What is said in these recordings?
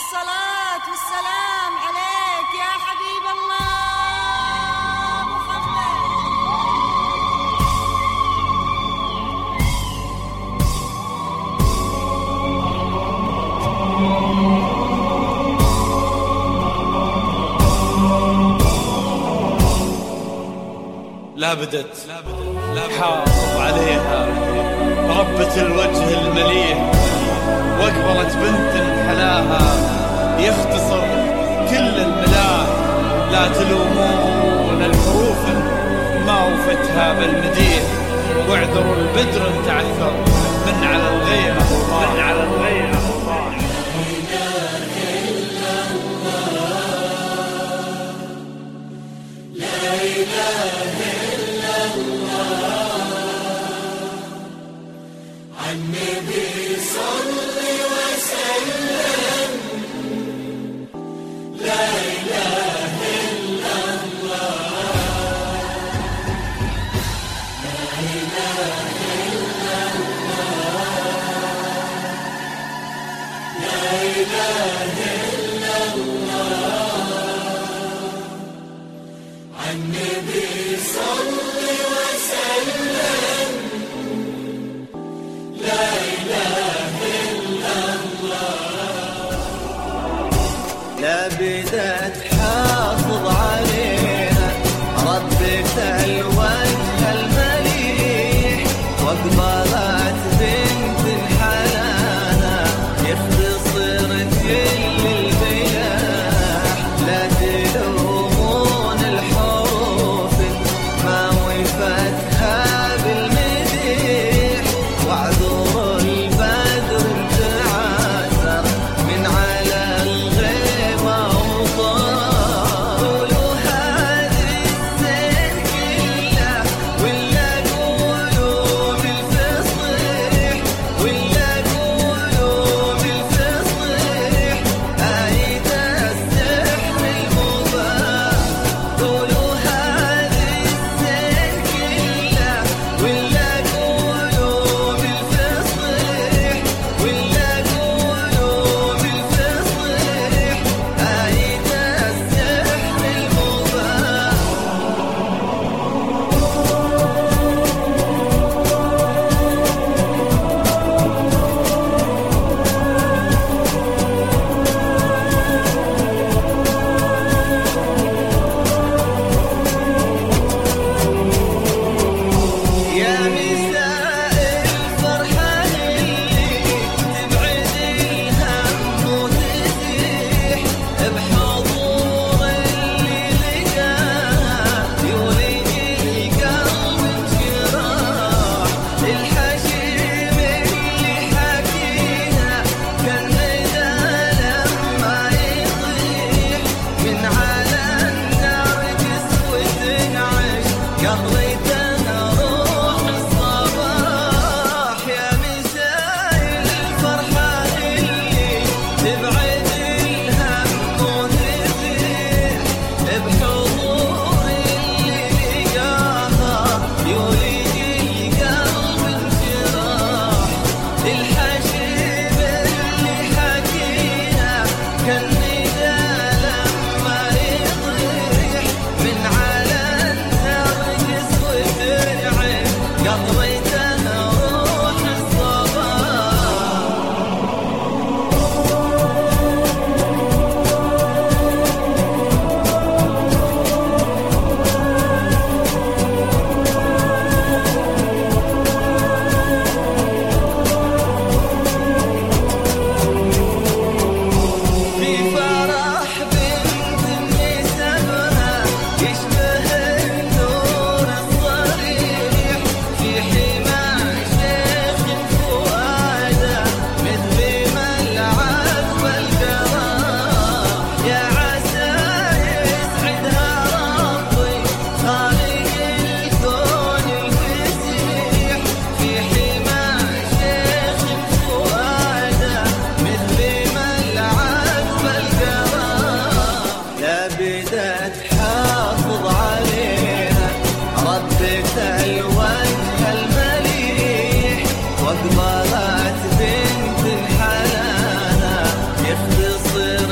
الصلاة والسلام عليك يا حبيب الله محمد. لا بدت حافظ عليها ربة الوجه المليح، واقبلت بنت حلاها يختصر كل الملاح. لا تلومون الحروف ما وفتها بالمديح، واعذروا البدر تعثر من على الغيمة لا إله إلا الله عن النبي صل وسلم. لا إله إلا الله لا إله إلا الله لا إله إلا الله عن النبي صل وسلم. لا إله إلا الله. لا بدت حافظ عليها ربة الوجه المليح، واقبلت بنت حلاها يختصر كل البياح. لا تلومون الحروف ما وفتها بالمديح، واعذروا البدر تعاثر من على الغيمة وطار. قولوا هذه السن كله ولا قولوا بالفصيح، ولا قولوا بالفصيح آية السحر المباح. قولوا هذه السن كله ولا قولوا بالفصيح، ولا قولوا بالفصيح آية السحر المباح. يا مساء الفرحة اللي تبعد الهم وتزيح، بحضور اللي لقاها يولد القلب انشراح. الحشيم اللي حكيها كان ندى لما يطيح، من على النار قسوة تنعش قضيتنا روح الصباح. يا مساء الفرحة اللي تبعد الهم وتزيح، بحضور اللي لقاها يولد القلب انشراح. الحشيم اللي حكيها كان ندى لما يطيح، من على النار قسوة تنعش قضيتها روح الصباح. في فرح بنت نسبها يشبه النور الصريح، في حمى شيخ فؤاده مثل ملعب القرار. يا عسى يسعدها ربي خالق الكون الفسيح، في حمى شيخ فؤاده مثل ملعب القرار. لا بدت حافظ عليها ربة الوجه المليح، واقبلت بنت حلاها يختصر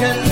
كل